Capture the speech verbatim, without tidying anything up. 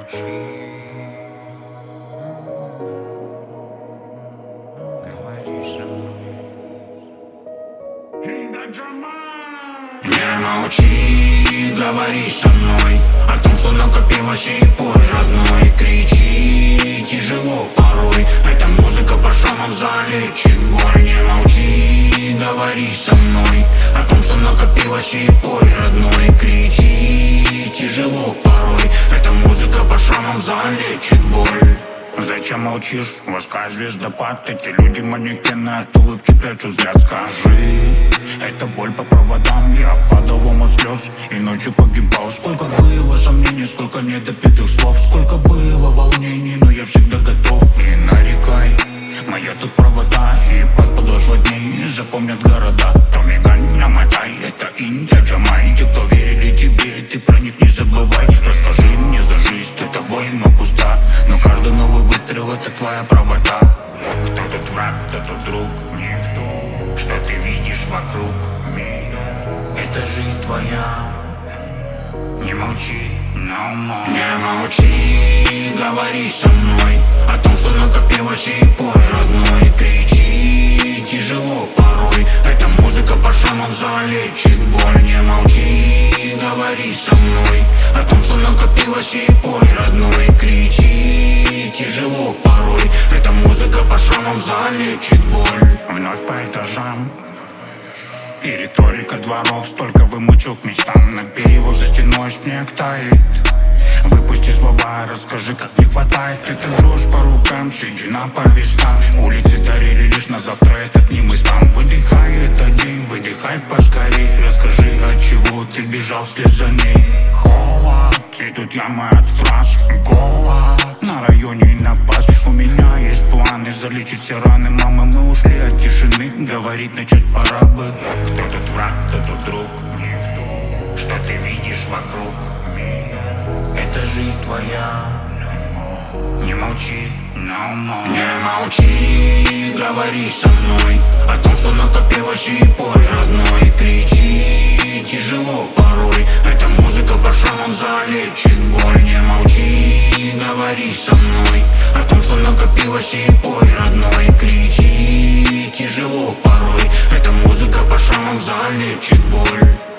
молчи, говори со мной. Не молчи, говори со мной о том, что накопилось, и пой, родной. Кричи, тяжело порой, эта музыка по шумам залечит боль. Не молчи, говори со мной о том, что накопилось, и пой, родной. Кричи, тяжело порой, эта музыка по шумам залечит боль. Зачем молчишь? Воска звездопад, эти люди манекены, от улыбки прячу взгляд. Скажи, это боль по проводам, я падал в омут слез и ночью погибал. Сколько было сомнений, сколько недопитых слов, сколько было волнений, но я всегда готов. И нарекай, моя тут провода, и под подошва дней запомнят города. Томигань, намотай, это Индия, Джамай. Те, кто верили тебе, ты про них не забывай. Расскажи мне за жизнь, ты тобой, но пуста, но каждый новый выстрел — это твоя правота. Кто-то враг, кто-то друг, никто. Что ты видишь вокруг меня? Это жизнь твоя. Не молчи, no more. Не молчи, говори со мной о том, что накопилось, и пой, родной. Кричи, тяжело порой, эта музыка по шумам залечит боль. Не молчи, говори со мной о том, что накопилось, и пой, родной. Кричи, тяжело порой, эта музыка по шумам залечит боль. Вновь по этажам и риторика дворов, столько вымучил к мечтам. На перевод за стеной снег тает. Выпусти слова, расскажи, как не хватает. Это дрожь по рукам, седина по вискам. Улицы дарили лишь на завтра этот немыслам. Выдыхай этот день, выдыхай поскорей. Расскажи, от чего ты бежал вслед за ней. Холод, и тут яма от фраз. Голод, на районе напасть. У меня есть планы залечить все раны. Мама, мы ушли от тишины, говорить начать пора бы. Кто тут враг, кто тут друг, никто. Что ты видишь вокруг меня? Это жизнь твоя. Не молчи, no more. Не молчи, говори со мной о том, что накопилось, и пой, родной. Кричи, тяжело порой, эта музыка по шумам залечит боль. Не молчи, говори со мной о том, что накопилось, и пой, родной. Кричи, тяжело порой, эта музыка по шумам залечит боль.